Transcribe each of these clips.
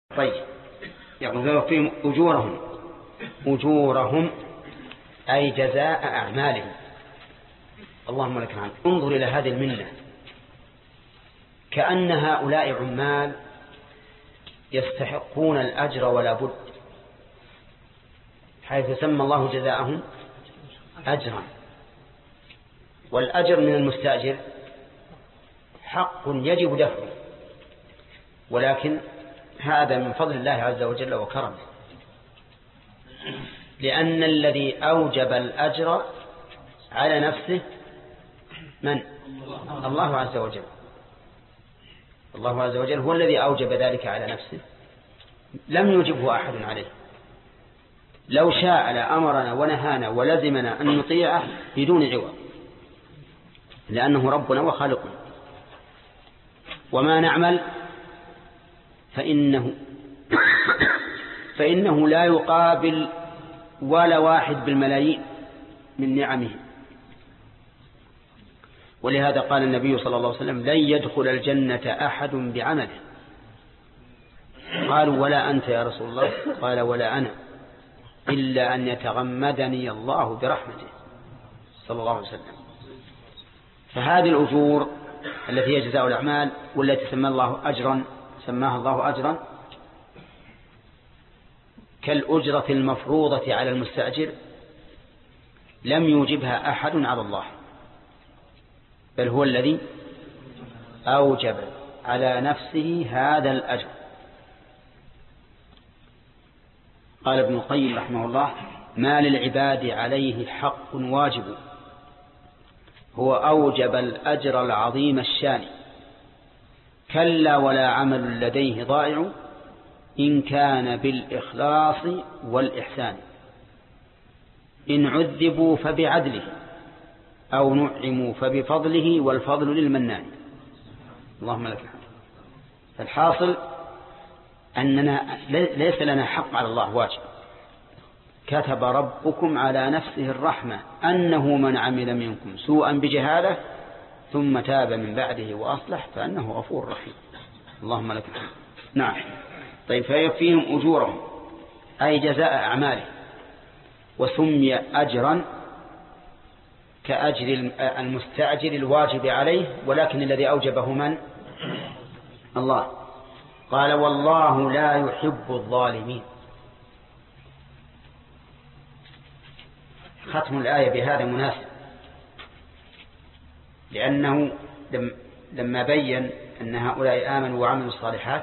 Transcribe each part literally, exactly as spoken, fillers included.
طيب يقول فيهم أجورهم أجورهم أي جزاء أعمالهم. اللهم لك الحمد. انظر إلى هذه المنة، كأن هؤلاء عمال يستحقون الأجر ولا بد، حيث سمى الله جزاءهم أجرا، والأجر من المستأجر حق يجب دفعه، ولكن هذا من فضل الله عز وجل وكرمه، لأن الذي أوجب الأجر على نفسه من؟ الله عز وجل. الله عز وجل هو الذي أوجب ذلك على نفسه، لم يجبه أحد عليه. لو شاء لأمرنا ونهانا ولزمنا أن نطيعه بدون عوض، لأنه ربنا وخالقنا. وما نعمل فإنه فإنه لا يقابل ولا واحد بالملايين من نعمه. ولهذا قال النبي صلى الله عليه وسلم: لن يدخل الجنة أحد بعمله. قالوا: ولا أنت يا رسول الله؟ قال: ولا أنا، إلا أن يتغمدني الله برحمته، صلى الله عليه وسلم. فهذه الأجور التي هي جزاء الأعمال والتي سمى الله أجرا سماها الله أجرا كالأجرة المفروضة على المستأجر، لم يوجبها أحد على الله، بل هو الذي أوجب على نفسه هذا الأجر. قال ابن القيم رحمه الله: ما للعباد عليه حق واجب، هو أوجب الأجر العظيم الشان، كلا ولا عمل لديه ضائع، إن كان بالإخلاص والإحسان، إن عذبوا فبعدله، أو نعموا فبفضله، والفضل للمنان. اللهم لك الحمد. فالحاصل أننا ليس لنا حق على الله واجب. كتب ربكم على نفسه الرحمة أنه من عمل منكم سوءا بجهالة ثم تاب من بعده وأصلح فأنه غفور رحيم. اللهم لك الحمد. نعم. طيب، فيكفيهم أجورهم أي جزاء أعماله، وسمي أجرا كأجر المستأجر الواجب عليه، ولكن الذي أوجبه من؟ الله. قال: والله لا يحب الظالمين. ختم الآية بهذا مناسب، لأنه لما بين أن هؤلاء آمنوا وعملوا الصالحات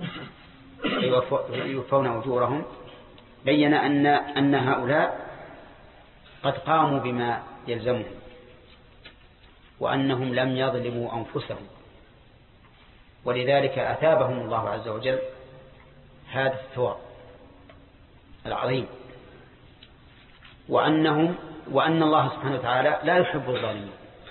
يوفون أجورهم، بين أن أن هؤلاء قد قاموا بما يلزمهم، وأنهم لم يظلموا أنفسهم، ولذلك أثابهم الله عز وجل هذا الثواب العظيم، وأنهم وأن الله سبحانه وتعالى لا يحب الظالمين.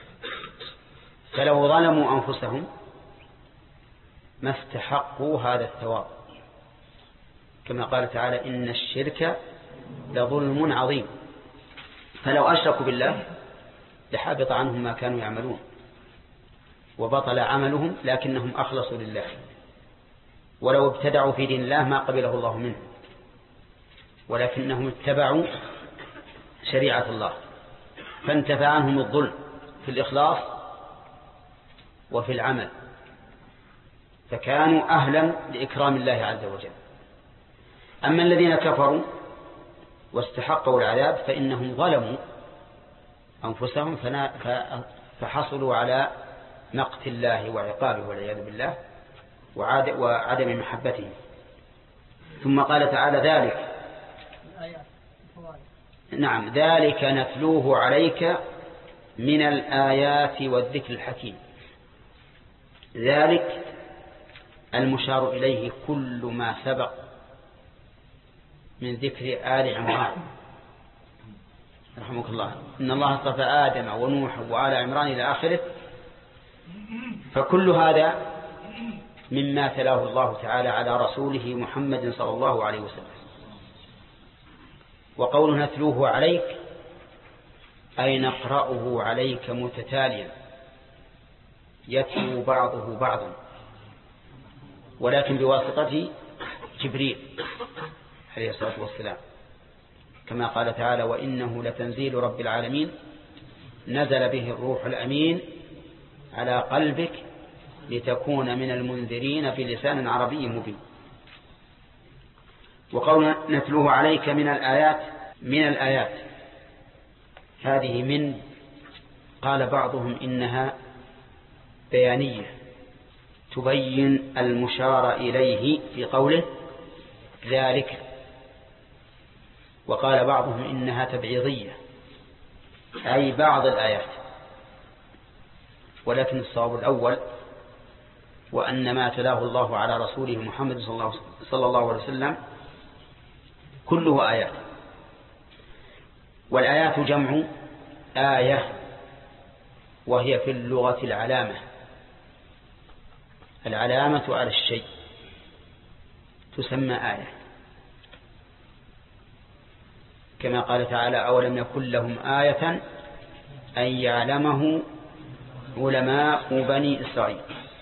فلو ظلموا أنفسهم ما استحقوا هذا الثواب، كما قال تعالى: إن الشرك لظلم عظيم. فلو أشركوا بالله لحبط عنهم ما كانوا يعملون وبطل عملهم، لكنهم أخلصوا لله. ولو ابتدعوا في دين الله ما قبله الله منهم، ولكنهم اتبعوا شريعة الله، فانتفى عنهم الظلم في الإخلاص وفي العمل، فكانوا أهلا لإكرام الله عز وجل. أما الذين كفروا واستحقوا العذاب فإنهم ظلموا أنفسهم فحصلوا على مقت الله وعقابه والعياذ بالله وعدم محبته. ثم قال تعالى: ذلك نعم ذلك نتلوه عليك من الآيات والذكر الحكيم. ذلك المشار إليه كل ما سبق من ذكر آل عمران رحمك الله، إن الله اصطفى آدم ونوح وآل عمران إلى آخره، فكل هذا مما تلاه الله تعالى على رسوله محمد صلى الله عليه وسلم. وقوله نتلوه عليك أي نقرأه عليك متتاليا، يتلو بعضه بعضا، ولكن بواسطة جبريل عليه الصلاة والسلام، كما قال تعالى: وإنه لتنزيل رب العالمين نزل به الروح الأمين على قلبك لتكون من المنذرين بلسان عربي مبين. وقولنا نتلوه عليك من الآيات، من الآيات هذه من قال بعضهم إنها بيانية تبين المشار إليه في قوله ذلك، وقال بعضهم إنها تبعيضية أي بعض الآيات، ولكن الصواب الأول، وأن ما تلاه الله على رسوله محمد صلى الله عليه وسلم كله آيات. والآيات جمع آية، وهي في اللغة العلامة، العلامة على الشيء تسمى آية، كما قال تعالى: أولم يكن لهم آية أن يعلمه علماء بني إسرائيل.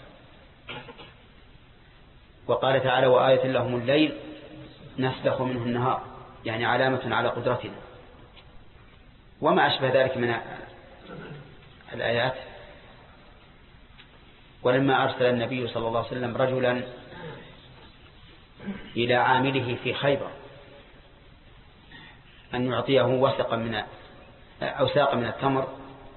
وقال تعالى: وآية لهم الليل نسلخ منه النهار، يعني علامة على قدرتنا، وما أشبه ذلك من الآيات. ولما أرسل النبي صلى الله عليه وسلم رجلا إلى عامله في خيبر أن يعطيه وسقا من أو ساقا من التمر،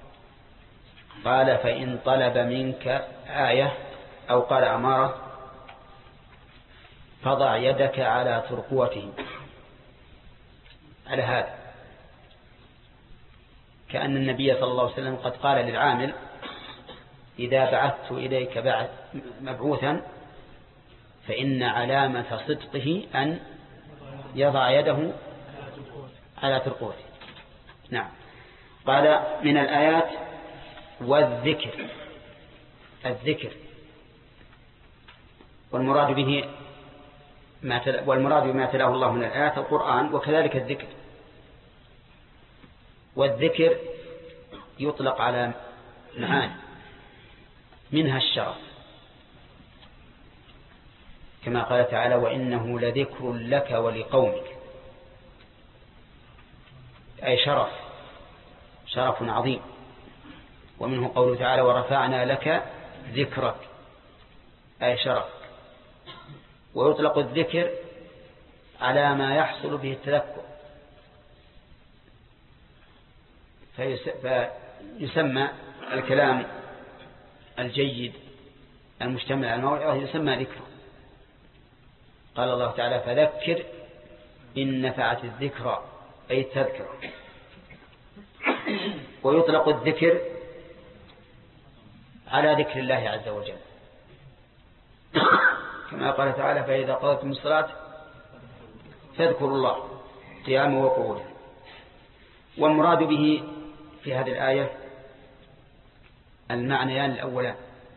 قال: فإن طلب منك آية أو قال أمارة فضع يدك على ترقوته، على هذا، كأن النبي صلى الله عليه وسلم قد قال للعامل: إذا بعثت إليك بعث مبعوثا فإن علامة صدقه أن يضع يده على ترقوته. نعم. قال: من الآيات والذكر، الذكر، والمراد به ما تل... والمراد بما تلاه الله من الآيات القرآن، وكذلك الذكر. والذكر يطلق على معاني، منها الشرف، كما قال تعالى: وإنه لذكر لك ولقومك، أي شرف، شرف عظيم. ومنه قوله تعالى: ورفعنا لك ذكرك، أي شرف. ويطلق الذكر على ما يحصل به التذكر، فيسمى الكلام الجيد المجتمع على الموعظة يسمى ذكر. قال الله تعالى: فذكر إن نفعت الذكرى، أي التذكر. ويطلق الذكر على ذكر الله عز وجل، كما قال تعالى: فإذا قضيتم الصلاة فاذكروا الله قياما وقعودا. والمراد به في هذه الآية المعنيان الأولان: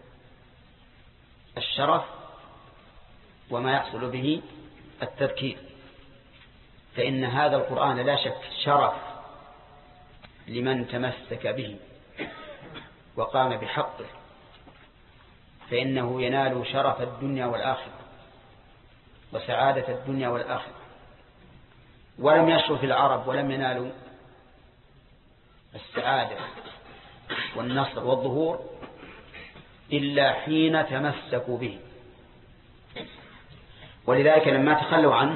الشرف، وما يحصل به التذكير. فإن هذا القرآن لا شك شرف لمن تمسك به وقام بحقه، فإنه ينال شرف الدنيا والآخرة وسعادة الدنيا والآخرة. ولم يشرف العرب ولم ينالوا السعادة والنصر والظهور إلا حين تمسكوا به. ولذلك لما تخلوا عنه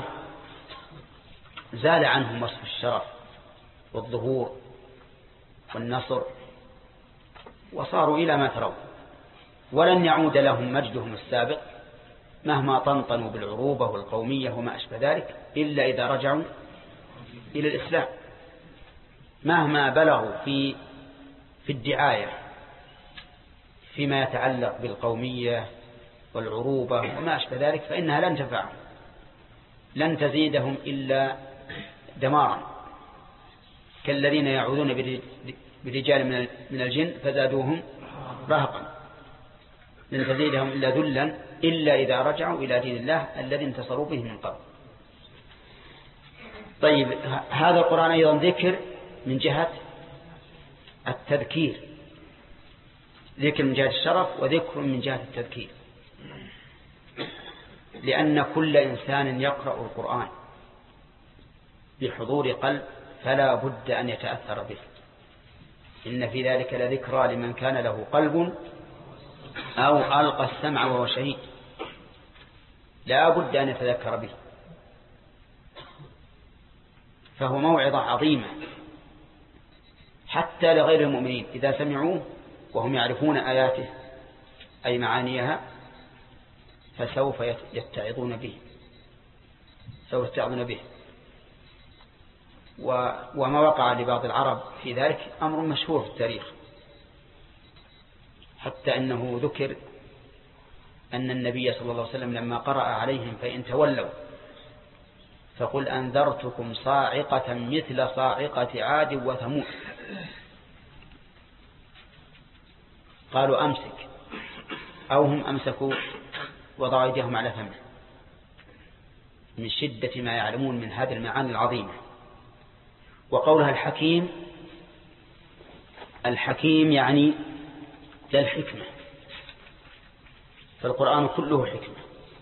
زال عنهم وصف الشرف والظهور والنصر، وصاروا إلى ما ترون، ولن يعود لهم مجدهم السابق مهما طنطنوا بالعروبة والقومية وما أشبه ذلك، إلا إذا رجعوا إلى الإسلام. مهما بلغوا في في الدعاية فيما يتعلق بالقومية والعروبة وما أشبه ذلك، فإنها لن تنفعهم، لن تزيدهم إلا دمارا، كالذين يعوذون برجال من الجن فزادوهم رهقا، لن تزيدهم إلا ذلا إلا إذا رجعوا إلى دين الله الذي انتصروا به من قبل. طيب، هذا القرآن أيضا ذكر من جهة التذكير، ذكر من جهة الشرف وذكر من جهة التذكير، لأن كل إنسان يقرأ القرآن بحضور قلب فلا بد أن يتأثر به. إن في ذلك لذكرى لمن كان له قلب أو ألقى السمع وهو شهيد. لا بد أن يتذكر به، فهو موعظة عظيمة حتى لغير المؤمنين إذا سمعوه وهم يعرفون آياته أي معانيها فسوف يتعظون به، سوف يتعظون به. وما وقع لبعض العرب في ذلك أمر مشهور في التاريخ، حتى أنه ذكر أن النبي صلى الله عليه وسلم لما قرأ عليهم فإن تولوا فقل أنذرتكم صاعقة مثل صاعقة عاد وثمود. قالوا أمسك، أو هم أمسكوا وضعوا أيديهم على فمه من شدة ما يعلمون من هذه المعاني العظيمة. وقولها الحكيم، الحكيم يعني ذا الحكمة، فالقرآن كله حكمة،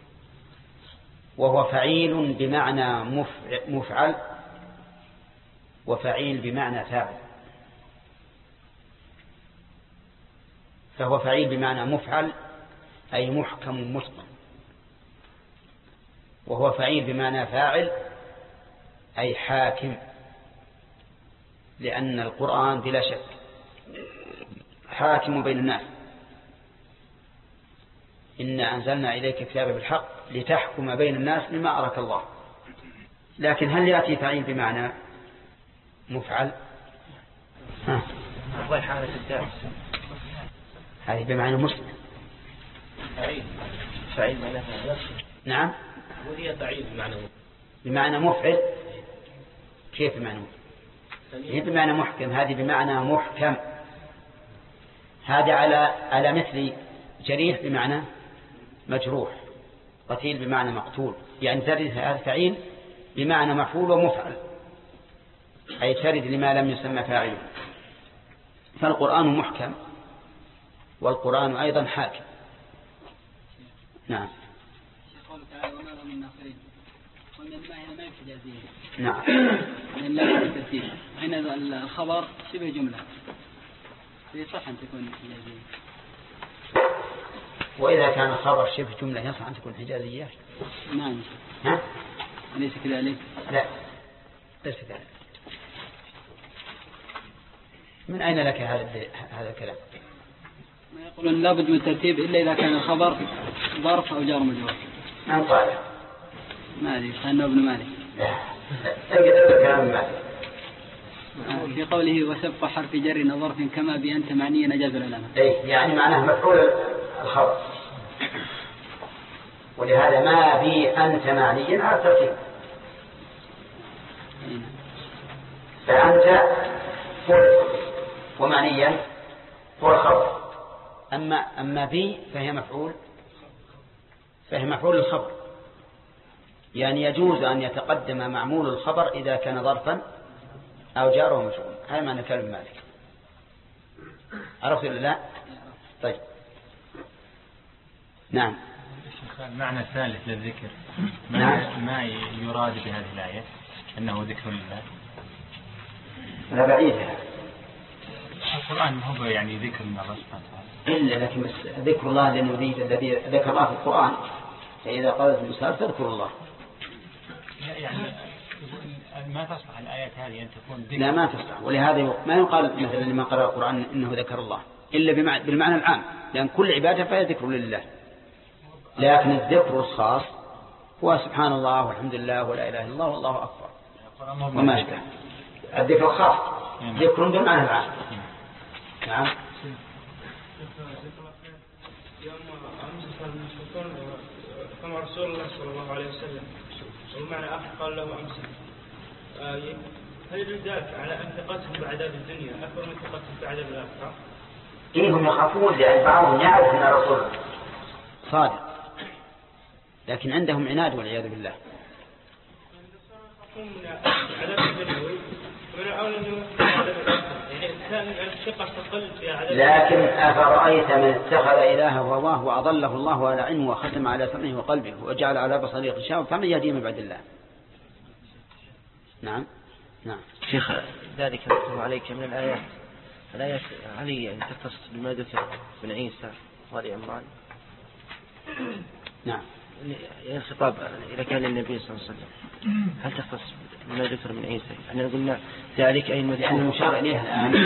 وهو فعيل بمعنى مفعل وفعيل بمعنى فاعل. فهو فعيل بمعنى مفعل أي محكم متقن، وهو فعيل بمعنى فاعل أي حاكم، لأن القرآن بلا شك حاكم بين الناس. إنا أنزلنا إليك كتابا بالحق لتحكم بين الناس بما أراك الله. لكن هل يأتي فعيل بمعنى مفعل؟ الله حالة الدارس هذه بمعنى مسلم. فعيل فعيل معناه نعم، وهي فعيل بمعنى بمعنى مفعل. كيف بمعنى مفعل؟ هي بمعنى محكم، هذه بمعنى محكم. هذا على على مثل جريح بمعنى مجروح، قتيل بمعنى مقتول. يعني ترد هذا فعيل بمعنى مفعول ومفعل، أي ترد لما لم يسمى فاعله. فالقرآن محكم والقرآن أيضا حاكم. نعم. قوله تعالى وما هم الناصرين، قلنا الماء ما يحتاجين. نعم. لأن لا الترتيب هنا الخبر شبه جملة، يصح أن تكون حجازية. وإذا كان الخبر شبه جملة يصح أن تكون حجازية؟ نعم. ها؟ أليس كذلك؟ لا ليس كذلك. من أين لك هذا هذا الكلام؟ ما يقولون لابد من الترتيب إلا إذا كان الخبر ظرف أو جار مجرور. من قال؟ مالك، خلنا ابن مالك. لا تجد كلام مالك في قوله وسبق حرف جر ظرف كما بأنت معنيا نجاز العلامة. أي يعني معناه مفعول الخبر، ولهذا ما بي أنت معنيا على الترتيب. فأنت هو ومعنيا هو الخبر، أما أما بي فهي مفعول فهي مفعول الخبر. يعني يجوز أن يتقدم معمول الخبر إذا كان ظرفا أو جار ومجرور. هذا معنى كلام مالك. عرفت ولا لا؟ طيب. نعم. المعنى الثالث للذكر ما, نعم. ما يراد بهذه الآية أنه ذكر لله. لا بعيد. القرآن هو يعني ذكر من الله سبحانه وتعالى. إلا لكن بس ذكر الله للنبي الذي ذكر الله في القرآن، فإذا قالت المسألة فاذكر الله. يعني ما تصلح الآيات هذه أن تكون ذكر. لا ما تصلح، ولهذا ما يقال مثلا لما قرأ القرآن إنه ذكر الله إلا بالمعنى العام، لأن كل عبادة فهي ذكر لله. لكن الذكر الخاص هو سبحان الله والحمد لله ولا إله إلا الله والله أكبر وما أشبه. الذكر الخاص ذكر بالمعنى العام. نعم. كما رسول الله صلى الله عليه وسلم والمعنى آخر قال له أمسك. هل يدل ذلك على أن ثقتهم بعذاب الدنيا أكبر من ثقتهم بعذاب الآخرة؟ إنهم يخافون لأن بعضهم يعرف أن الرسول صادق، لكن عندهم عناد والعياذ بالله. يخافون من عذاب الدنيا من الأول أنه يعني الإنسان الثقة تقل في عدد. لكن أفرأيت من اتخذ إلهه هواه وأضله الله على علمه وختم على سمعه وقلبه وجعل على بصره غشاوة فمن يهديه من بعد الله. نعم نعم شيخ ذلك نتلو عليك من الآيات الآيات علي يعني تختص بما ذكر من عيسى وآل عمران. نعم يعني الخطاب إذا كان النبي صلى الله عليه وسلم هل تختص بما ذكر من عيسى؟ احنا قلنا ذلك أي لأن المشار إليه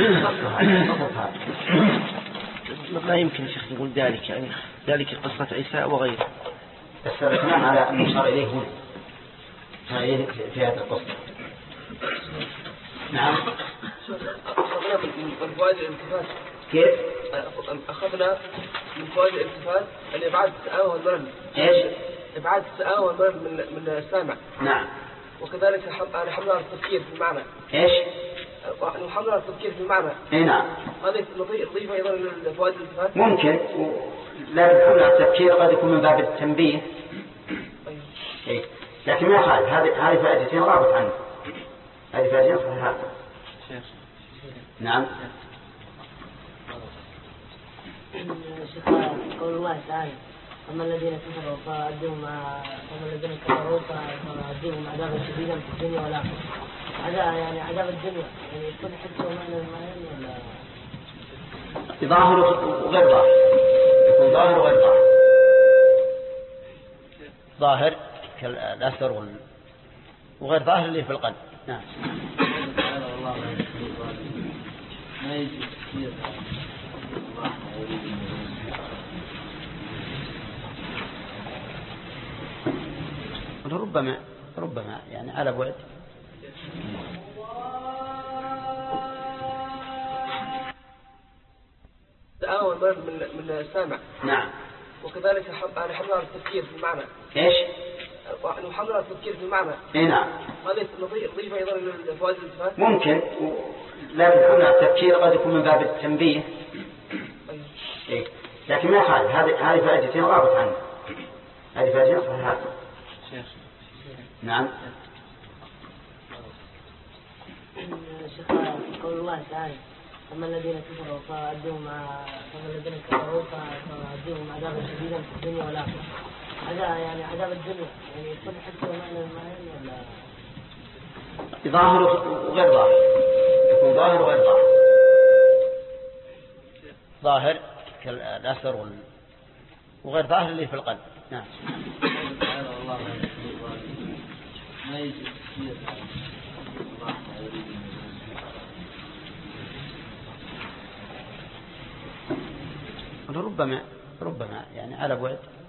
ما يمكن يا شيخ نقول ذلك يعني ذلك قصة عيسى وغيره. الكلام على المشار إليه هنا في هذه القصة. نعم أخذنا من فوائد الالتفات. كيف؟ أخذنا من فوائد الالتفات أن إبعاد السآوة والملل. إيش؟ إبعاد السآوة والملل من من السامع. نعم. وكذلك نحمل على التفكير في المعنى. إيش؟ نحمل على التفكير في المعنى. إيه نعم. هذه نضيف أيضا لفوائد الالتفات. ممكن لكن حمل على التفكير قد يكون من باب التنبيه. إيه. لكن ما يخالف هذه هذه فائدتين رابط عنه. هذه فائدتين صحيحات. نعم. قول الله تعالى أما الذين كفروا فأدهم أما الذين كفروا فأدهم عذابا شديدا في الدنيا والآخرة. هذا يعني عذاب الدنيا يعني يكون حتى معنى المعنى ولا ظاهر وغير ظاهر يكون ظاهر وغير ظاهر. ظاهر كالأثر وغير ظاهر اللي في القلب. نعم. ربما ربما يعني على بعد. تآوى من من السامع. نعم. وكذلك نحمل على التفكير في المعنى. إيش؟ نحمل على التفكير في المعنى. إيه نعم. هذه نضيف أيضا لفوائد الالتفات. ممكن لكن حمل على التفكير قد يكون من باب التنبيه. إيه. لكن ما يخالف هذه هذه فائدتين رابط عنه. هذه فائدتين صحيحات. نعم. شيخ قول الله تعالى أما الذين كفروا فأدهم أما الذين كفروا فأدهم عذابا شديدا في الدنيا والآخرة. هذا يعني عذاب الدنيا يعني يكون حتى معنى المعنى ولا ظاهر وغير ظاهر يكون ظاهر وغير ظاهر. ظاهر كالأثر وغير ظاهر اللي في القلب. نعم. ربما ربما يعني على بعد.